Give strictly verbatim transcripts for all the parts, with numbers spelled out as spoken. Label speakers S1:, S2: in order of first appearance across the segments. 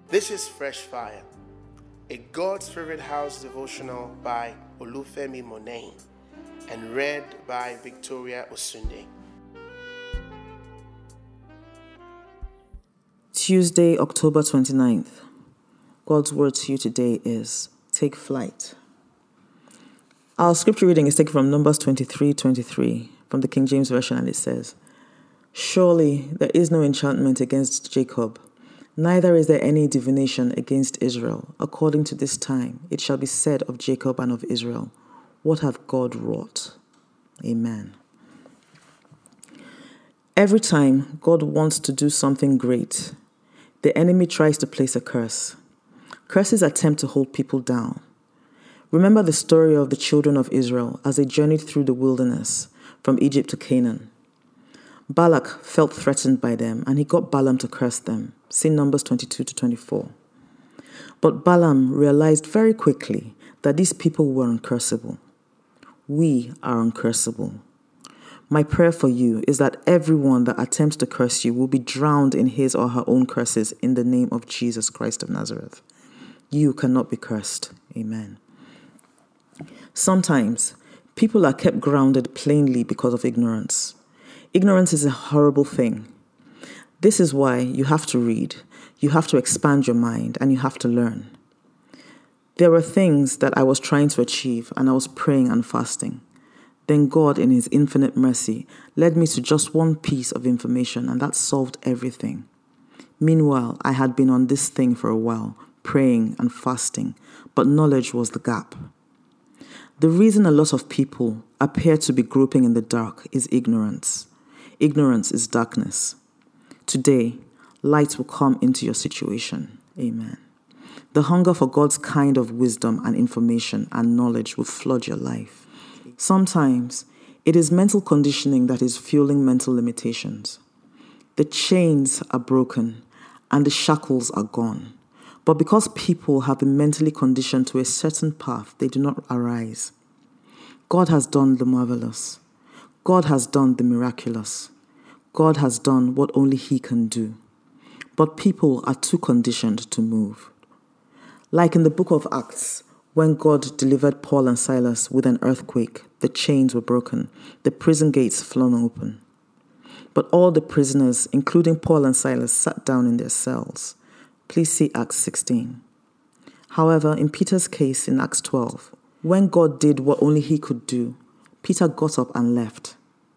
S1: This is Fresh Fire, a God's Favorite House devotional by Olufemi Monet and read by Victoria Osunde.
S2: Tuesday, October twenty-ninth. God's word to you today is, take flight. Our scripture reading is taken from Numbers twenty-three twenty-three from the King James Version, and it says, Surely there is no enchantment against Jacob, neither is there any divination against Israel. According to this time, it shall be said of Jacob and of Israel, what hath God wrought? Amen. Every time God wants to do something great, the enemy tries to place a curse. Curses attempt to hold people down. Remember the story of the children of Israel as they journeyed through the wilderness from Egypt to Canaan. Balak felt threatened by them, and he got Balaam to curse them. See Numbers twenty-two to twenty-four. But Balaam realized very quickly that these people were uncursable. We are uncursable. My prayer for you is that everyone that attempts to curse you will be drowned in his or her own curses in the name of Jesus Christ of Nazareth. You cannot be cursed. Amen. Sometimes people are kept grounded plainly because of ignorance. Ignorance is a horrible thing. This is why you have to read, you have to expand your mind, and you have to learn. There were things that I was trying to achieve, and I was praying and fasting. Then God, in his infinite mercy, led me to just one piece of information, and that solved everything. Meanwhile, I had been on this thing for a while, praying and fasting, but knowledge was the gap. The reason a lot of people appear to be groping in the dark is ignorance. Ignorance is darkness. Today, light will come into your situation. Amen. The hunger for God's kind of wisdom and information and knowledge will flood your life. Sometimes, it is mental conditioning that is fueling mental limitations. The chains are broken and the shackles are gone. But because people have been mentally conditioned to a certain path, they do not arise. God has done the marvelous. God has done the miraculous. God has done what only he can do. But people are too conditioned to move. Like in the book of Acts, when God delivered Paul and Silas with an earthquake, the chains were broken, the prison gates flung open. But all the prisoners, including Paul and Silas, sat down in their cells. Please see Acts sixteen. However, in Peter's case in Acts twelve, when God did what only he could do, Peter got up and left.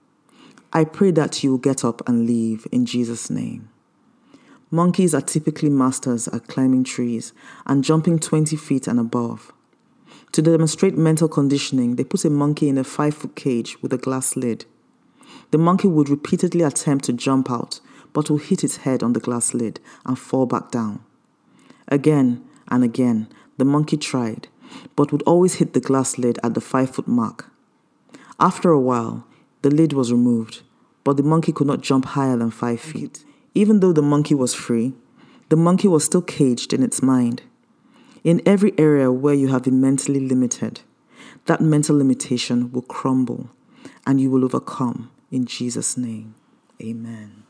S2: I pray that you will get up and leave in Jesus' name. Monkeys are typically masters at climbing trees and jumping twenty feet and above. To demonstrate mental conditioning, they put a monkey in a five-foot cage with a glass lid. The monkey would repeatedly attempt to jump out, but will hit its head on the glass lid and fall back down. Again and again, the monkey tried, but would always hit the glass lid at the five-foot mark. After a while, the lid was removed, but the monkey could not jump higher than five feet. Even though the monkey was free, the monkey was still caged in its mind. In every area where you have been mentally limited, that mental limitation will crumble and you will overcome in Jesus' name. Amen.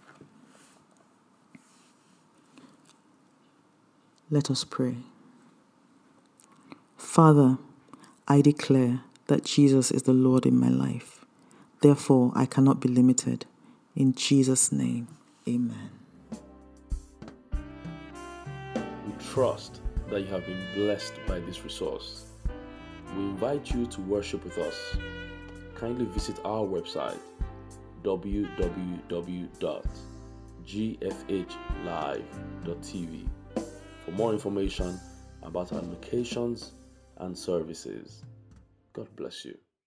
S2: Let us pray. Father, I declare that Jesus is the Lord in my life. Therefore, I cannot be limited. In Jesus' name, amen.
S3: We trust that you have been blessed by this resource. We invite you to worship with us. Kindly visit our website, w w w dot g f h live dot t v, for more information about our locations and services. God bless you.